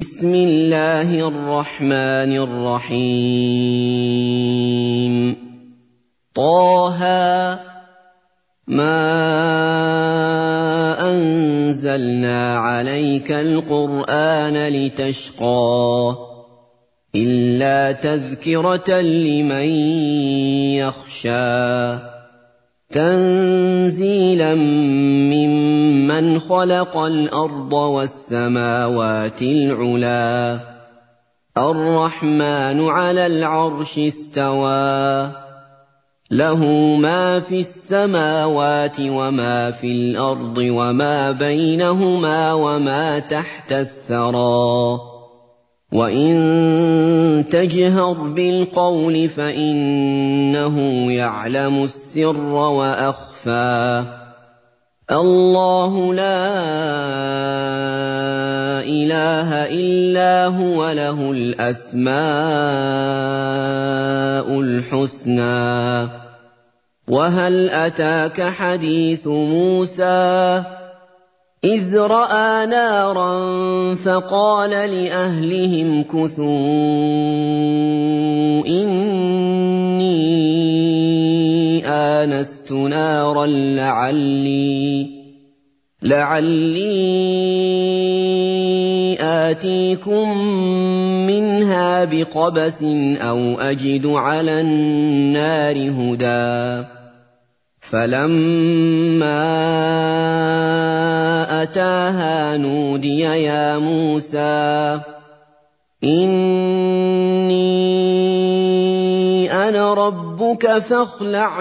بسم الله الرحمن الرحيم طه ما أنزلنا عليك القرآن لتشقى إلا تذكرة لمن يخشى تنزيلا ممن خلق الأرض والسماوات العلا الرحمن على العرش استوى له ما في السماوات وما في الأرض وما بينهما وما تحت الثرى وإن تجهر بالقول فإنه يعلم السر وأخفى الله لا إله إلا هو له الأسماء الحسنى وهل أتاك حديث موسى إذ رأى نارا فقال لأهلهم كثوا إني آنست نارا لعلي آتيكم منها بقبس أو أجد على النار هدى فلما أتاها نودي يا موسى إني أنا ربك فاخلع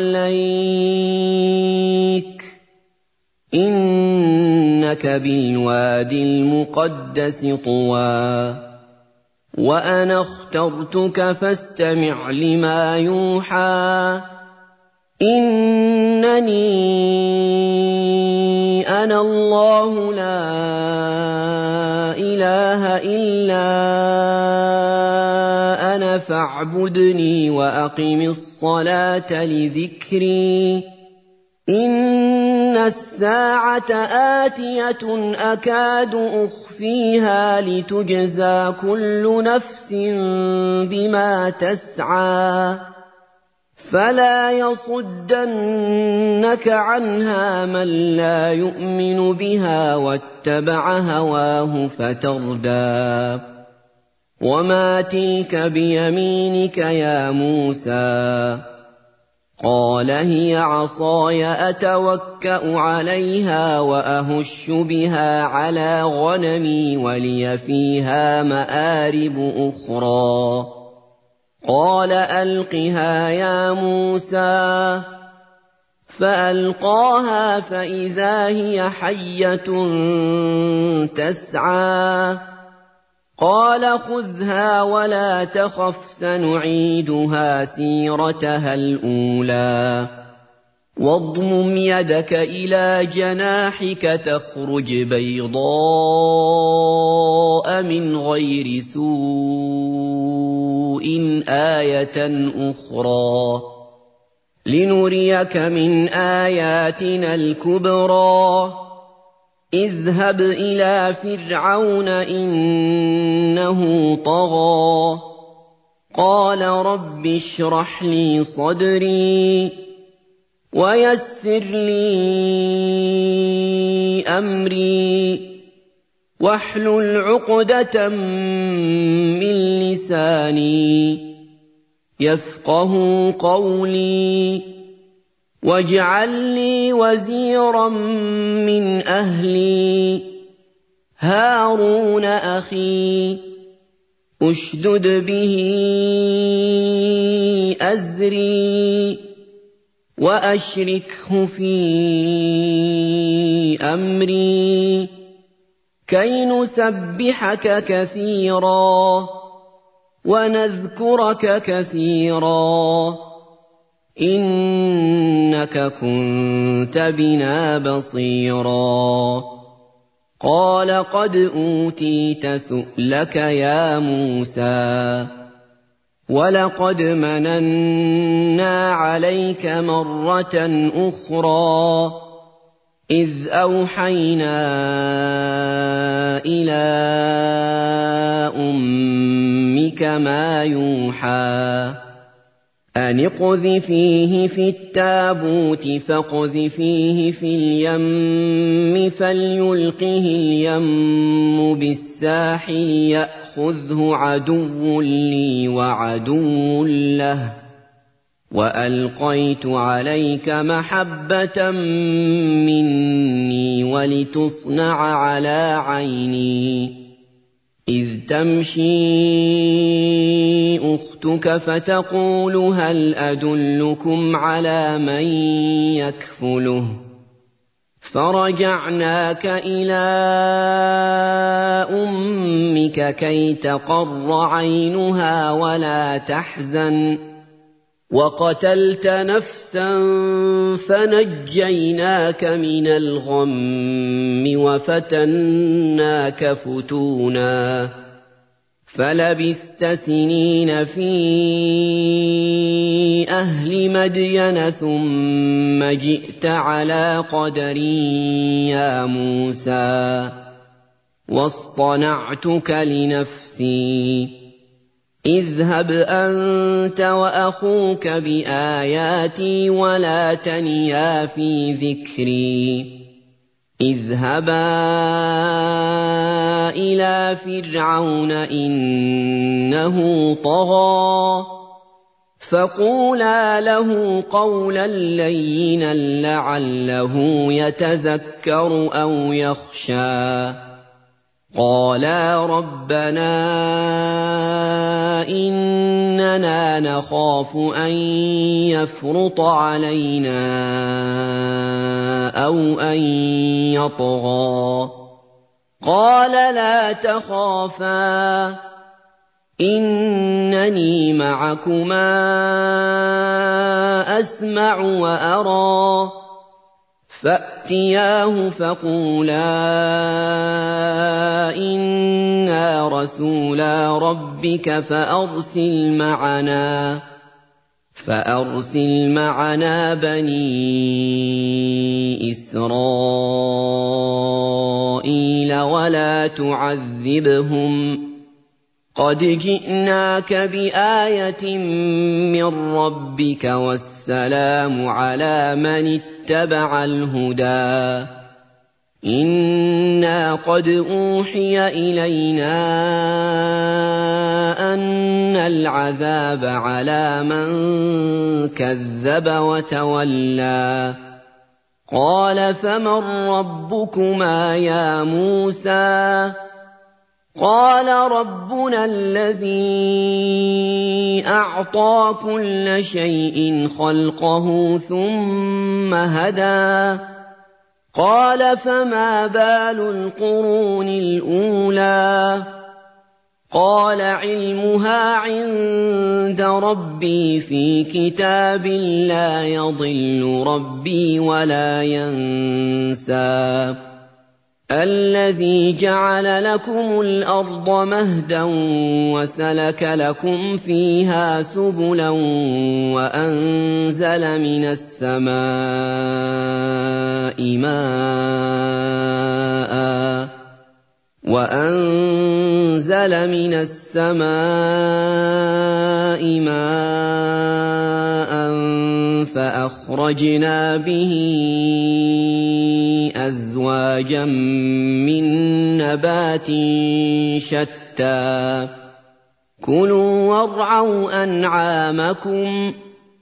نعليك إنك بالوادي المقدس طوى وأنا اخترتك فاستمع لما يوحى إنني أنا الله لا إله إلا أنا فاعبدني وأقم الصلاة لذكري إن الساعة آتية أكاد أخفيها لتجزى كل نفس بما تسعى فلا يصدنك عنها من لا يؤمن بها واتبع هواه فتردى وما تلك بيمينك يا موسى قال هي عصاي أتوكأ عليها وأهش بها على غنمي ولي فيها مآرب أخرى قال ألقها يا موسى فألقاها فإذا هي حية تسعى قال خذها ولا تخف سنعيدها سيرتها الأولى واضمم يدك إلى جناحك تخرج بيضاء من غير سوء آية أخرى لنريك من آياتنا الكبرى اذهب إلى فرعون إنه طغى قال رب اشرح لي صدري ويسر لي أمري واحلل عقدة من لساني يفقه قولي واجعل لي وزيرا من أهلي هارون أخي اشدد به أزري وأشركه في أمري كي نسبحك كثيرا ونذكرك كثيرا إنك كنت بنا بصيرا قال قد أوتيت سؤلك يا موسى ولقد مننا عليك مرة أخرى إذ أوحينا إلى إِلَيَّ مَا يُوحَىٰ أَنِ اقْذِفِيهِ فِي التَّابُوتِ فَاقْذِفِيهِ فِي الْيَمِّ فَلْيُلْقِهِ الْيَمُّ بِالسَّاحِلِ يَأْخُذْهُ عَدُوٌّ لِّي وَعَدُوٌّ لَّهُ وَأَلْقَيْتُ عَلَيْكَ مَحَبَّةً مِّنِّي وَلِتُصْنَعَ عَلَىٰ عَيْنِي إِذْ تَمْشِي أُخْتُكَ فَتَقُولُ هَلْ أَدُلُّكُمْ عَلَىٰ مَن يَكْفُلُهُ فَرَجَعْنَاكَ إِلَىٰ أُمِّكَ كَيْ تَقَرَّ عَيْنُهَا وَلَا تَحْزَنَ وَقَتَلْتَ نَفْسًا فَنَجَّيْنَاكَ مِنَ الْغَمِّ وَفَتَنَّاكَ فُتُونًا فَلَبِثْتَ سِنِينَ فِي أَهْلِ مَدْيَنَ ثُمَّ جِئْتَ عَلَىٰ قَدَرٍ يَا مُوسَىٰ وَاصْطَنَعْتُكَ لِنَفْسِي اذْهَبْ أَنتَ وَأَخُوكَ بِآيَاتِي وَلَا تَنِيَا فِي ذِكْرِي اذْهَبَا إِلَىٰ فِرْعَوْنَ إِنَّهُ طَغَىٰ فَقُولَا لَهُ قَوْلًا لَّيِّنًا لَّعَلَّهُ يَتَذَكَّرُ أَوْ يَخْشَىٰ قَالَا رَبَّنَا إِنَّنَا نَخَافُ أَن يَفْرُطَ عَلَيْنَا أَوْ أَن يَطْغَىٰ قَالَ لَا تَخَافَا إِنَّنِي مَعَكُمَا أَسْمَعُ وَأَرَىٰ فَأْتِيَاهُ فَقُولَا إِنَّا رَسُولَا رَبِّكَ فَأَرْسِلْ مَعَنَا بَنِي إِسْرَائِيلَ وَلَا تُعَذِّبْهُمْ قَدْ جِئْنَاكَ بِآيَةٍ مِّن رَّبِّكَ وَالسَّلَامُ عَلَىٰ مَنِ اتَّبَعَ الْهُدَىٰ إِنَّا قَدْ أُوحِيَ إِلَيْنَا أَنَّ الْعَذَابَ عَلَىٰ مَن كَذَّبَ وَتَوَلَّىٰ قَالَ فَمَن رَّبُّكُمَا يَا مُوسَىٰ قَالَ رَبُّنَا الَّذِي أَعْطَىٰ كُلَّ شَيْءٍ خَلْقَهُ ثُمَّ هَدَىٰ قَالَ فَمَا بَالُ الْقُرُونِ الْأُولَىٰ قَالَ عِلْمُهَا عِندَ رَبِّي فِي كِتَابٍ لَّا يَضِلُّ رَبِّي وَلَا يَنسَى الَّذِي جَعَلَ لَكُمُ الْأَرْضَ مَهْدًا وَسَلَكَ لَكُمْ فِيهَا سُبُلًا وَأَنزَلَ مِنَ السَّمَاءِ مَاءً فَأَخْرَجْنَا بِهِ أَزْوَاجًا مِّن نَّبَاتٍ شَتَّىٰ كُلُوا وَارْعَوْا أَنْعَامَكُمْ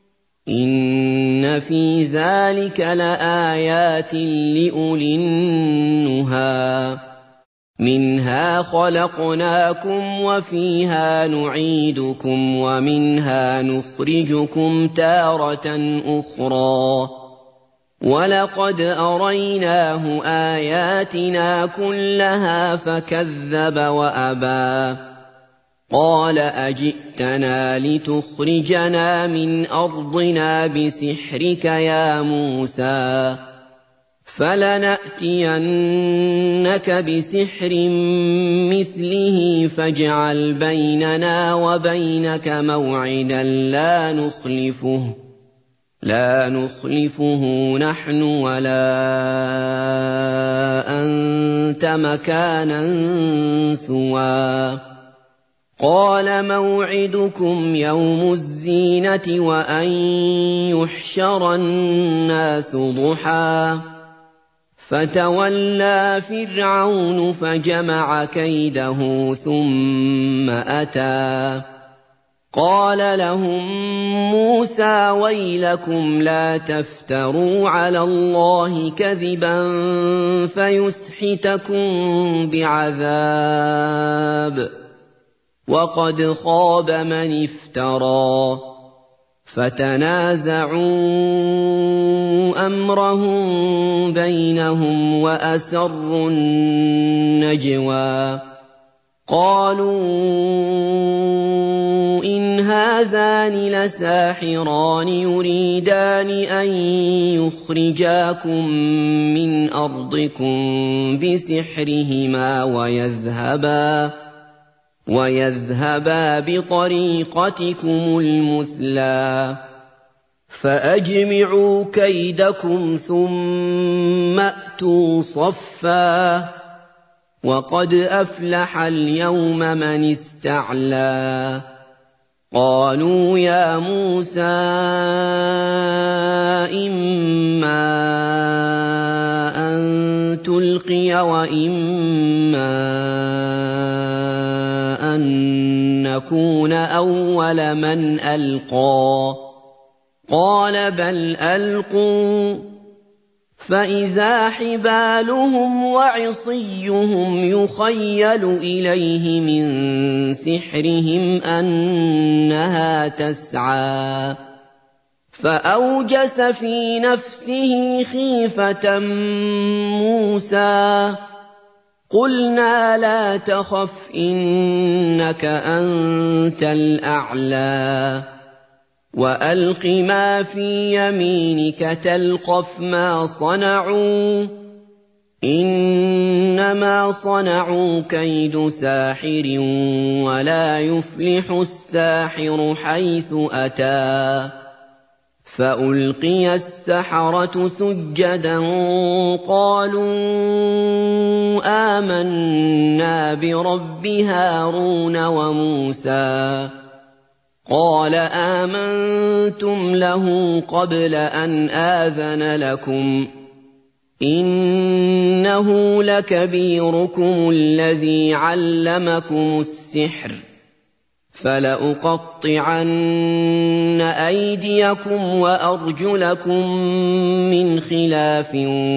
إِنَّ فِي ذَٰلِكَ لَآيَاتٍ لِّأُولِي النُّهَىٰ مِنْهَا خَلَقْنَاكُمْ وَفِيهَا نُعِيدُكُمْ وَمِنْهَا نُخْرِجُكُمْ تَارَةً أُخْرَىٰ وَلَقَدْ أَرَيْنَاهُ آيَاتِنَا كُلَّهَا فَكَذَّبَ وَأَبَىٰ قَالَ أَجِئْتَنَا لِتُخْرِجَنَا مِنْ أَرْضِنَا بِسِحْرِكَ يَا مُوسَىٰ فَلَنَأْتِيَنَّكَ بِسِحْرٍ مِّثْلِهِ فَاجْعَلْ بَيْنَنَا وَبَيْنَكَ مَوْعِدًا لَّا نُخْلِفُهُ نَحْنُ وَلَا أَنتَ مَكَانًا سُوًى قَالَ مَوْعِدُكُمْ يَوْمُ الزِّينَةِ وَأَن يُحْشَرَ النَّاسُ ضُحًى فَتَوَلَّىٰ فِرْعَوْنُ فَجَمَعَ كَيْدَهُ ثُمَّ أَتَىٰ قَالَ لَهُم مُّوسَىٰ وَيْلَكُمْ لَا تَفْتَرُوا عَلَى اللَّهِ كَذِبًا فَيُسْحِتَكُم بِعَذَابٍ وَقَدْ خَابَ مَنِ افْتَرَىٰ فتنازعوا أمرهم بينهم وأسروا النجوى قالوا إن هذان لساحران يريدان أن يخرجاكم من أرضكم بسحرهما ويذهبا بطريقتكم المثلى فأجمعوا كيدكم ثم أتوا صفا وقد أفلح اليوم من استعلى قالوا يا موسى إما أن تلقي وإما أن نكون أول من ألقى قال بل ألقوا فإذا حبالهم وعصيهم يخيل إليه من سحرهم أنها تسعى فأوجس في نفسه خيفة موسى قلنا لا تخف إنك أنت الأعلى وألق ما في يمينك تلقف ما صنعوا إنما صنعوا كيد ساحر ولا يفلح الساحر حيث أتى فألقي السحرة سجدا قالوا آمنا برب هارون وموسى قال آمنتم له قبل أن آذن لكم إنه لكبيركم الذي علمكم السحر فلأقطعن أيديكم وأرجلكم من خلاف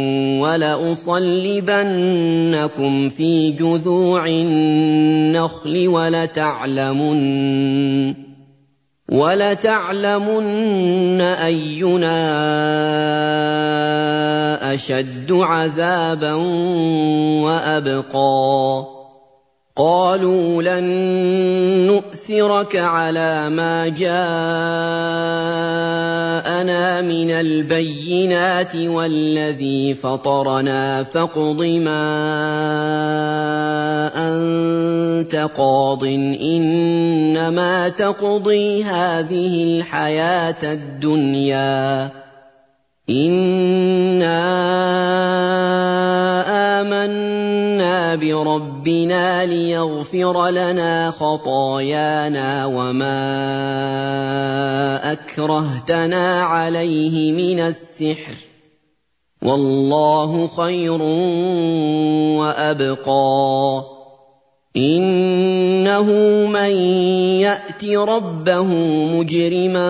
ولأصلبنكم في جذوع النخل ولتعلمن أينا أشد عذابا وأبقى قالوا لن نؤثرك على ما جاءنا من البينات والذي فطرنا فاقض ما أنت قاض إنما تقضي هذه الحياة الدنيا إنا آمنا بربنا ليغفر لنا خطايانا وما أكرهتنا عليه من السحر والله خير وأبقى إنه من يأت ربه مجرما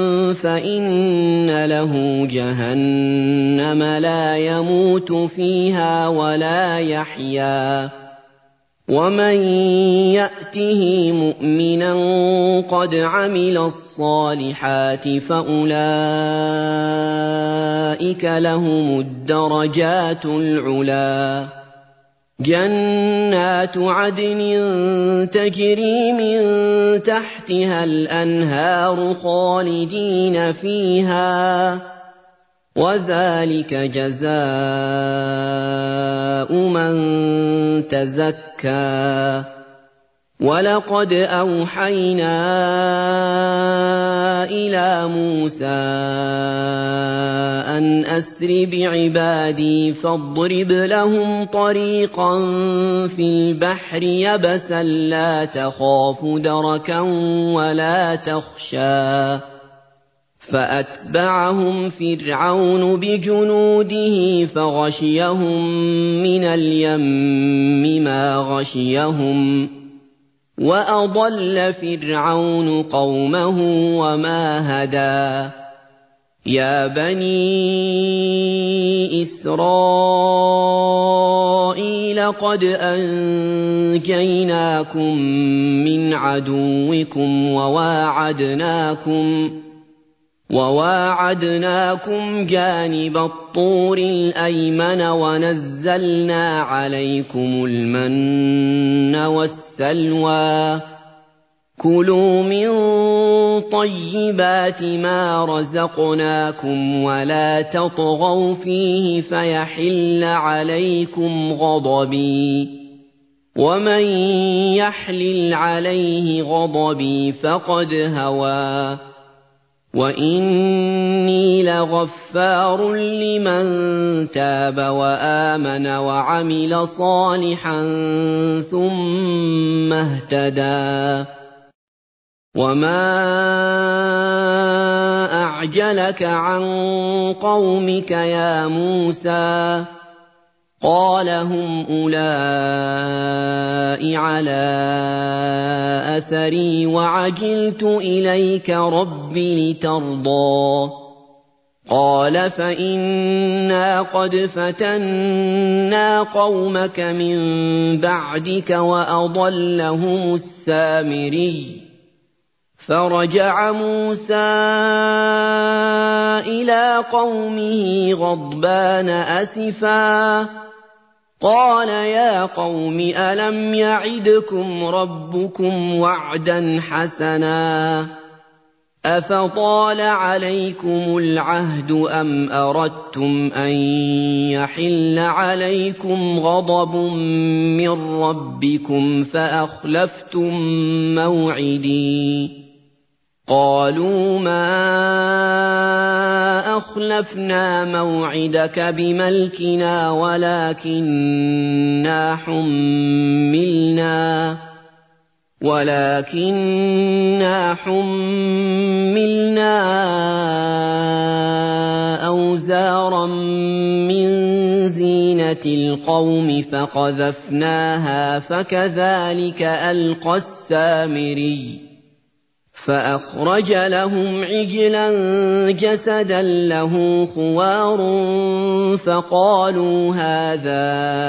فإن له جهنم لا يموت فيها ولا يحيا ومن يأته مؤمنا قد عمل الصالحات فأولئك لهم الدرجات العلى جنات عدن تجري من تحتها الأنهار خالدين فيها وذلك جزاء من تزكى وَلَقَدْ أَوْحَيْنَا إِلَىٰ مُوسَىٰ أَنْ أَسْرِ بِعِبَادِي فَاضْرِبْ لَهُمْ طَرِيقًا فِي الْبَحْرِ يَبَسًا لَّا تَخَافُ دَرَكًا وَلَا تَخْشَىٰ فَأَتْبَعَهُمْ فِرْعَوْنُ بِجُنُودِهِ فَغَشِيَهُم مِّنَ الْيَمِّ مَا غَشِيَهُمْ وَأَضَلَّ فِرْعَوْنُ قَوْمَهُ وَمَا هَدَىٰ يَا بَنِي إِسْرَائِيلَ قَدْ أَنجَيْنَاكُم مِّنْ عَدُوِّكُمْ وَوَاعَدْنَاكُمْ جَانِبَ الطُّورِ الْأَيْمَنَ وَنَزَّلْنَا عَلَيْكُمُ الْمَنَّ وَالسَّلْوَىٰ كُلُوا مِن طَيِّبَاتِ مَا رَزَقْنَاكُمْ وَلَا تَطْغَوْا فِيهِ فَيَحِلَّ عَلَيْكُمْ غَضَبِي وَمَن يَحْلِلْ عَلَيْهِ غَضَبِي فَقَدْ هَوَىٰ وَإِنِّي لَغَفَّارٌ لِّمَن تَابَ وَآمَنَ وَعَمِلَ صَالِحًا ثُمَّ اهْتَدَىٰ وَمَا أَعْجَلَكَ عَن قَوْمِكَ يَا مُوسَىٰ قَالَ هُمْ أُولَاءِ عَلَىٰ أَثَرِي وَعَجِلْتُ إِلَيْكَ رَبِّ لِتَرْضَىٰ قَالَ فَإِنَّا قَدْ فَتَنَّا قَوْمَكَ مِن بَعْدِكَ وَأَضَلَّهُمُ السَّامِرِيُّ فَرَجَعَ مُوسَىٰ إِلَىٰ قَوْمِهِ غَضْبَانَ أَسِفًا قَالَ يَا قَوْمِ أَلَمْ يَعِدْكُمْ رَبُّكُمْ وَعْدًا حَسَنًا أَفَطَالَ عَلَيْكُمُ الْعَهْدُ أَمْ أَرَدتُّمْ أَن يَحِلَّ عَلَيْكُمْ غَضَبٌ مِّن رَّبِّكُمْ فَأَخْلَفْتُم مَّوْعِدِي قَالُوا مَا أَخْلَفْنَا مَوْعِدَكَ بِمَلْكِنَا وَلَٰكِنَّا حُمِّلْنَا أَوْزَارًا مِّن زِينَةِ الْقَوْمِ فَقَذَفْنَاهَا فَكَذَٰلِكَ أَلْقَى السَّامِرِيُّ فَأَخْرَجَ لَهُمْ عِجْلًا جَسَدًا لَّهُ خُوَارٌ فَقَالُوا هَٰذَا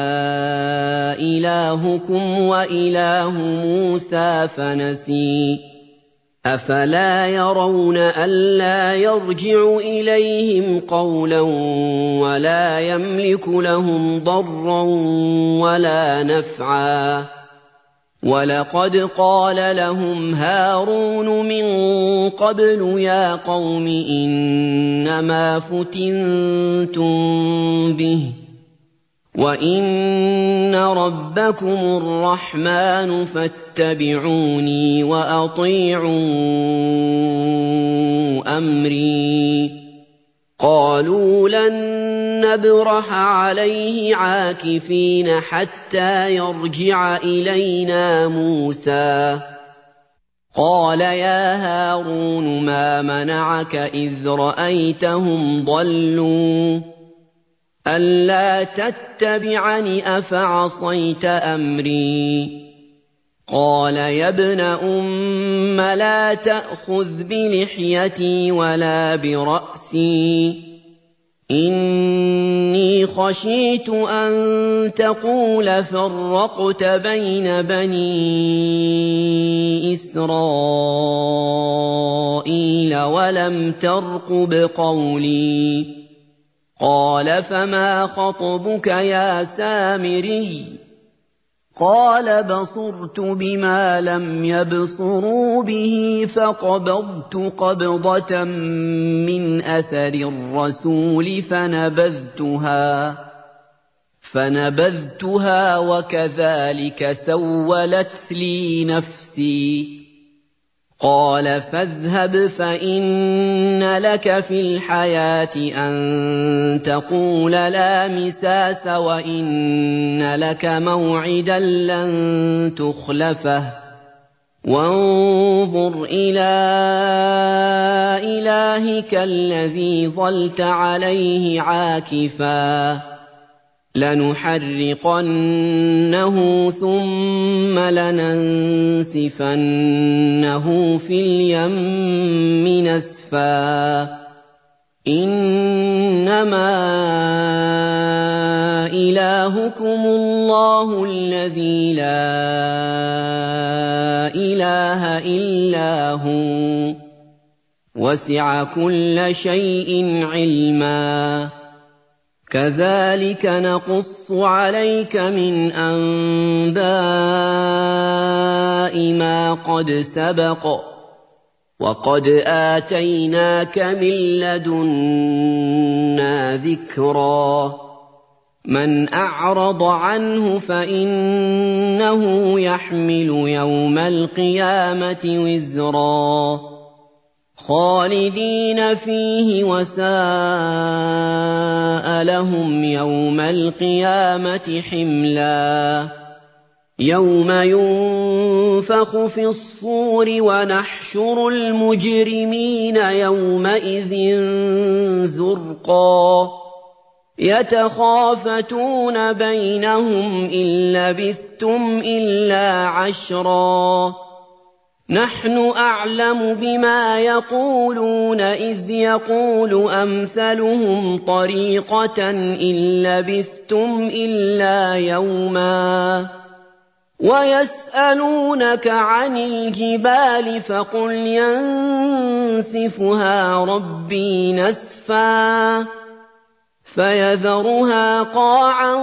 إِلَٰهُكُمْ وَإِلَٰهُ مُوسَىٰ فَنَسِيَ أَفَلَا يَرَوْنَ أَلَّا يَرْجِعُ إِلَيْهِمْ قَوْلًا وَلَا يَمْلِكُ لَهُمْ ضَرًّا وَلَا نَفْعًا وَلَقَدْ قَالَ لَهُمْ هَارُونُ مِن قَبْلُ يَا قَوْمِ إِنَّمَا فُتِنتُم بِهِ وَإِنَّ رَبَّكُمُ الرَّحْمَٰنُ فَاتَّبِعُونِي وَأَطِيعُوا أَمْرِي قَالُوا لَن نَّبْرَحَ عَلَيْهِ عَاكِفِينَ حَتَّىٰ يَرْجِعَ إِلَيْنَا مُوسَىٰ قَالَ يَا هَارُونُ مَا مَنَعَكَ إِذْ رَأَيْتَهُمْ ضَلُّوا أَلَّا تَتَّبِعَنِ أَفَعَصَيْتَ أَمْرِي قَالَ يَا ابْنَ أُمَّ لَا تَأْخُذْ بِلِحْيَتِي وَلَا بِرَأْسِي إِنِّي خَشِيتُ أَن تَقُولَ فَرَّقْتَ بَيْنَ بَنِي إِسْرَائِيلَ وَلَمْ تَرْقُبْ قَوْلِي قَالَ فَمَا خَطْبُكَ يَا سَامِرِيُّ قَالَ بَصُرْتُ بِمَا لَمْ يَبْصُرُوا بِهِ فَقَبَضْتُ قَبْضَةً مِّنْ أَثَرِ الرَّسُولِ فنبذتها وكذلك سولت لي نفسي. قال فاذهب فإن لك في الحياة أن تقول لا مساس وإن لك موعدا لن تخلفه وانظر إلى إلهك الذي ظلت عليه عاكفا لنحرقنه ثم لننسفنه في اليم نسفا إنما إلهكم الله الذي لا إله إلا هو وسع كل شيء علما كذلك نقص عليك من أنباء ما قد سبق وقد آتيناك من لدنا ذكرا من أعرض عنه فإنه يحمل يوم القيامة وزرا خالدين فيه وساء لهم يوم القيامة حملا يوم ينفخ في الصور ونحشر المجرمين يومئذ زرقا يتخافتون بينهم إن لبثتم إلا عشرا نحن أعلم بما يقولون إذ يقول أمثلهم طريقة إن لبثتم إلا يوما ويسألونك عن الجبال فقل ينسفها ربي نسفا فيذرها قاعا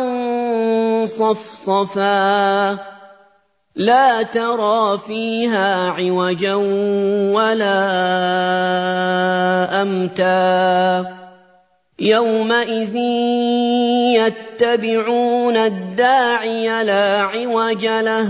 صفصفا لا ترى فيها عوجا ولا أمتا يومئذ يتبعون الداعي لا عوج له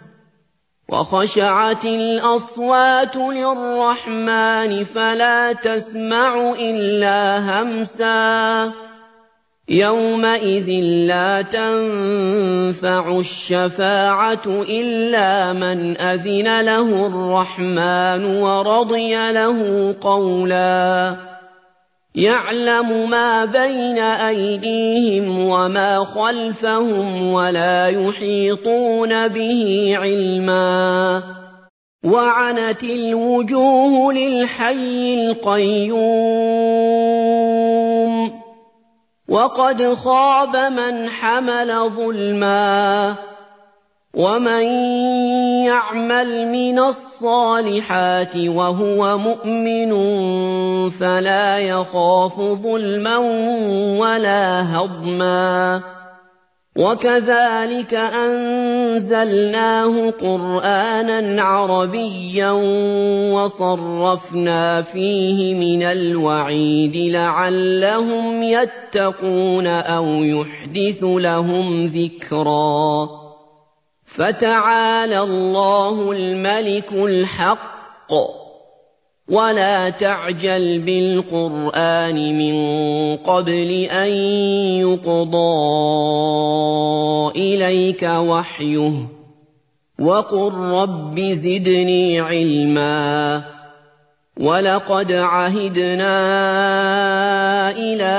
وخشعت الأصوات للرحمن فلا تسمع إلا همسا يومئذ لا تنفع الشفاعة إلا من أذن له الرحمن ورضي له قولا يعلم ما بين أيديهم وما خلفهم ولا يحيطون به علما وعنت الوجوه للحي القيوم وقد خاب من حمل ظلما ومن يعمل من الصالحات وهو مؤمن فلا يخاف ظلما ولا هضما وكذلك أنزلناه قرآنا عربيا وصرفنا فيه من الوعيد لعلهم يتقون أو يحدث لهم ذكرا فتعالى الله الملك الحق ولا تعجل بالقرآن من قبل أن يقضى إليك وحيه وقل رب زدني علما ولقد عهدنا إلى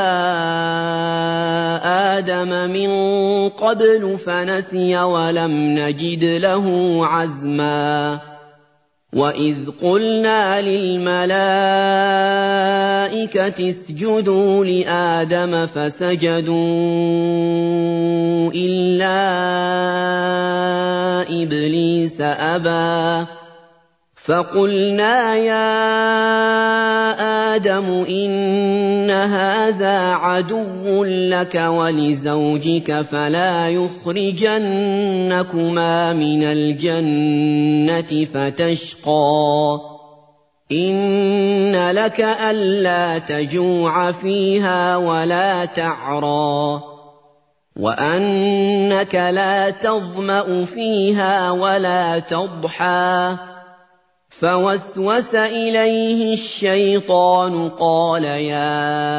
آدم من قبل فنسي ولم نجد له عزما وإذ قلنا للملائكة اسجدوا لآدم فسجدوا إلا إبليس أبى فقلنا يا آدم إن هذا عدو لك ولزوجك فلا يخرجنكما من الجنة فتشقى إن لك ألا تجوع فيها ولا تعرى وَأَنَّكَ لَا تَظْمَأُ فِيهَا وَلَا تَضْحَىٰ فَوَسْوَسَ إِلَيْهِ الشَّيْطَانُ قَالَ يَا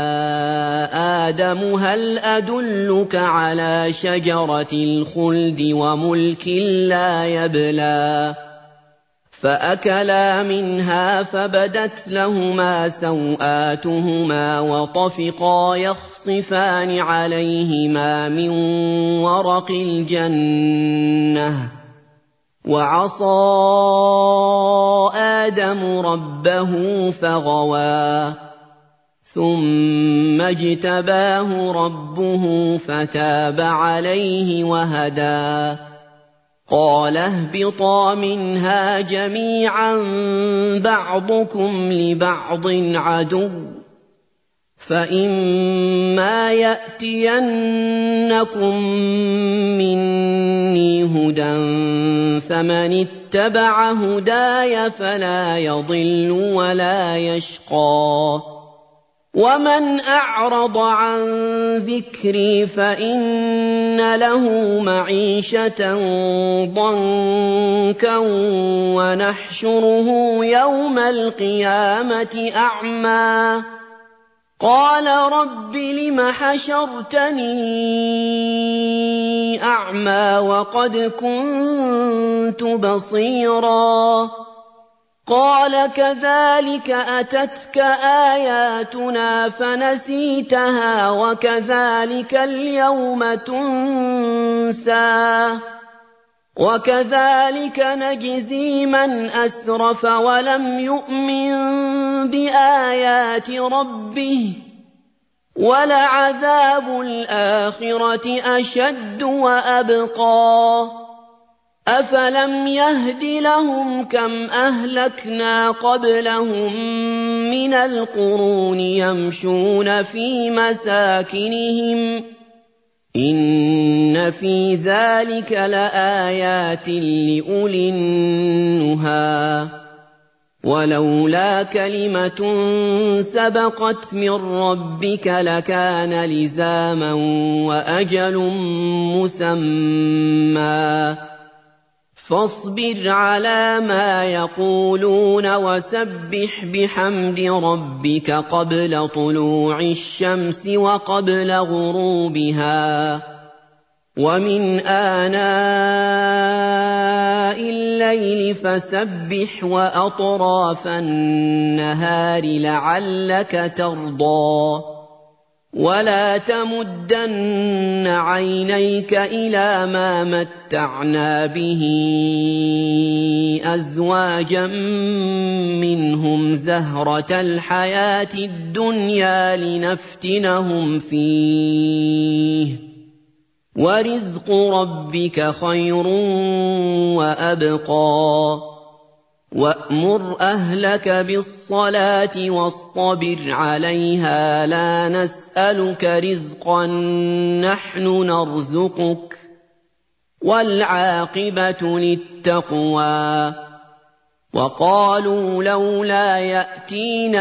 آدَمُ هَلْ أَدُلُّكَ عَلَىٰ شَجَرَةِ الْخُلْدِ وَمُلْكٍ لَّا يَبْلَىٰ فَأَكَلَا مِنْهَا فَبَدَتْ لَهُمَا سَوْآتُهُمَا وَطَفِقَا يَخْصِفَانِ عَلَيْهِمَا مِن وَرَقِ الْجَنَّةِ وَعَصَىٰ آدَمُ رَبَّهُ فَغَوَىٰ ثُمَّ اجْتَبَاهُ رَبُّهُ فَتَابَ عَلَيْهِ وَهَدَىٰ قَالَ اهْبِطَا مِنْهَا جَمِيعًا بَعْضُكُمْ لِبَعْضٍ عَدُوٌّ فَإِمَّا يَأْتِيَنَّكُم مِّنِّي هُدًى فَمَنِ اتَّبَعَ هُدَايَ فَلَا يَضِلُّ وَلَا يَشْقَىٰ وَمَنْ أَعْرَضَ عَن ذِكْرِي فَإِنَّ لَهُ مَعِيشَةً ضَنكًا وَنَحْشُرُهُ يَوْمَ الْقِيَامَةِ أَعْمَىٰ قَالَ رَبِّ لِمَ حَشَرْتَنِي أَعْمَىٰ وَقَدْ كُنتُ بَصِيرًا قَالَ كَذَٰلِكَ أَتَتْكَ آيَاتُنَا فَنَسِيتَهَا وَكَذَٰلِكَ الْيَوْمَ تُنسَىٰ وَكَذَٰلِكَ نَجْزِي مَنْ أَسْرَفَ وَلَمْ يُؤْمِن بِآيَاتِ رَبِّهِ وَلَعَذَابُ الْآخِرَةِ أَشَدُّ وَأَبْقَىٰ أَفَلَمْ يَهْدِ لَهُمْ كَمْ أَهْلَكْنَا قَبْلَهُم مِّنَ الْقُرُونِ يَمْشُونَ فِي مَسَاكِنِهِمْ ۗ إِنَّ فِي ذَٰلِكَ لَآيَاتٍ لِّأُولِي النُّهَىٰ وَلَوْلَا كَلِمَةٌ سَبَقَتْ مِن رَّبِّكَ لَكَانَ لِزَامًا وَأَجَلٌ مُّسَمًّى فاصبر على ما يقولون وسبح بحمد ربك قبل طلوع الشمس وقبل غروبها ومن آناء الليل فسبح وأطراف النهار لعلك ترضى ولا تمدن عينيك إلى ما متعنا به أزواجا منهم زهرة الحياة الدنيا لنفتنهم فيه ورزق ربك خير وأبقى وَأْمُرْ أَهْلَكَ بِالصَّلَاةِ وَاصْطَبِرْ عَلَيْهَا لَا نَسْأَلُكَ رِزْقًا نَّحْنُ نَرْزُقُكَ ۗ وَالْعَاقِبَةُ لِلتَّقْوَىٰ وَقَالُوا لَوْلَا يَأْتِينَا